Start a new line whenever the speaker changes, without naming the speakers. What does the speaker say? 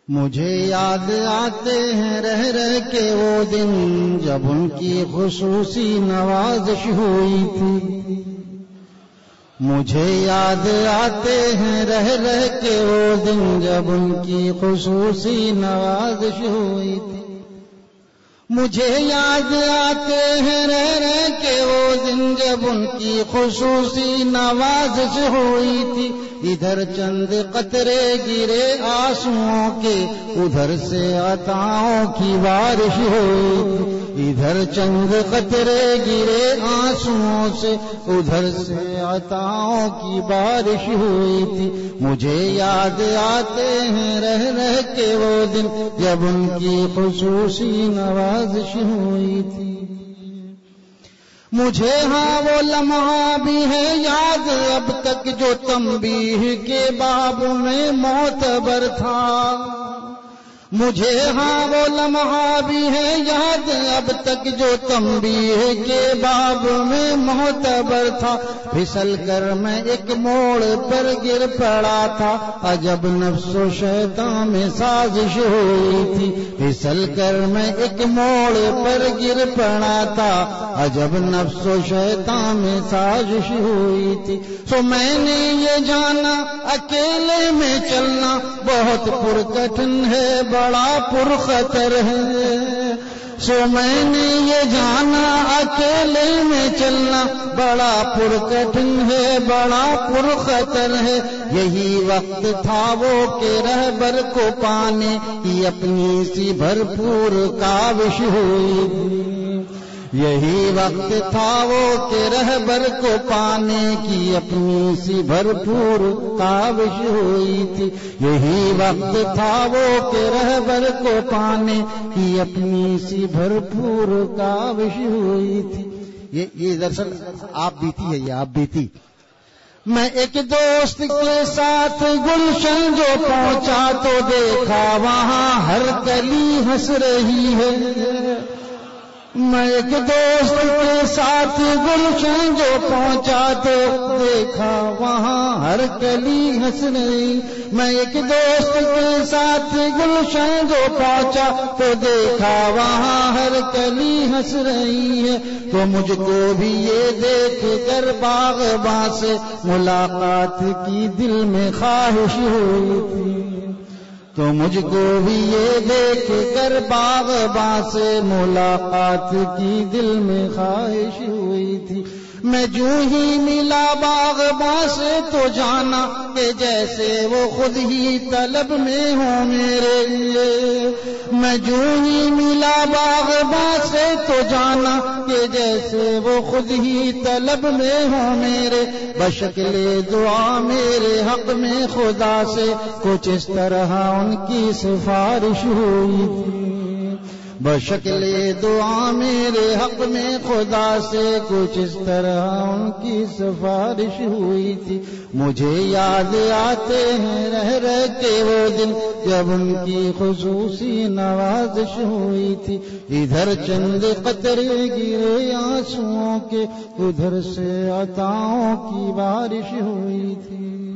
مجھے یاد آتے ہیں رہ رہ کے وہ دن جب ان کی خصوصی نوازش ہوئی تھی. مجھے یاد آتے ہیں رہ رہ کے وہ دن جب ان کی خصوصی نوازش ہوئی تھی. مجھے یاد آتے ہیں رہ رہ کے وہ دن جب ان کی خصوصی نوازش ہوئی تھی. ادھر چند قطرے گرے آنسوؤں کے ادھر سے عطاؤں کی بارش ہوئی تھی. ادھر چند قطرے گرے آنسوؤں سے ادھر سے عطاؤں کی بارش ہوئی تھی. مجھے یاد آتے ہیں رہ رہ کے وہ دن جب ان کی خصوصی نوازش ہوئی تھی. مجھے ہاں وہ لمحہ بھی ہے یاد اب تک جو تنبیہ کے باب میں معتبر تھا. مجھے ہاں وہ لمحہ بھی ہے یاد اب تک جو تنبیہ کے باب میں معتبر تھا. پھسل کر میں ایک موڑ پر گر پڑا تھا عجب نفس و شیطان میں سازش ہوئی تھی. پھسل کر میں ایک موڑ پر گر پڑا تھا عجب نفس و شیطان میں سازش ہوئی تھی. سو میں نے یہ جانا اکیلے میں چلنا بہت پرکٹھن ہے بڑا پرخطر ہے. سو میں نے یہ جانا اکیلے میں چلنا بڑا پرکٹھن ہے بڑا پرخطر ہے. یہی وقت تھا وہ کہ رہبر کو پانے کی اپنی سی بھرپور کاوش ہوئی تھی. یہی وقت تھا وہ کہ رہبر کو پانے کی اپنی سی بھرپور کاوش ہوئی تھی. یہی وقت تھا وہ کہ رہبر کو پانے کی اپنی سی بھرپور کاوش ہوئی تھی. یہ دراصل آپ بیتی ہے یہ آپ بیتی. میں ایک دوست کے ساتھ گلشن جو پہنچا تو دیکھا وہاں ہر کلی ہنس رہی ہے. میں ایک دوست کے ساتھ گلشن جو پہنچا تو دیکھا وہاں ہر کلی ہنس رہی. میں ایک دوست کے ساتھ گلشن جو پہنچا تو دیکھا وہاں ہر کلی ہنس رہی ہے. تو مجھ کو بھی یہ دیکھ کر باغباں سے ملاقات کی دل میں خواہش ہوئی تھی. تو مجھ کو بھی یہ دیکھ کر باغباں سے ملاقات کی دل میں خواہش ہوئی تھی. میں جو ہی ملا باغباں سے تو جانا کہ جیسے وہ خود ہی طلب میں ہوں میرے لیے. میں جو ہی ملا باغباں سے تو جانا کہ جیسے وہ خود ہی طلب میں ہوں میرے. بشکل دعا میرے حق میں خدا سے کچھ اس طرح ان کی سفارش ہوئی تھی. بشکل دعا میرے حق میں خدا سے کچھ اس طرح ان کی سفارش ہوئی تھی. مجھے یاد آتے ہیں رہ رہ کے وہ دن جب ان کی خصوصی نوازش ہوئی تھی. ادھر چند قطرے گرے آنسوؤں کے ادھر سے عطاؤں کی بارش ہوئی تھی.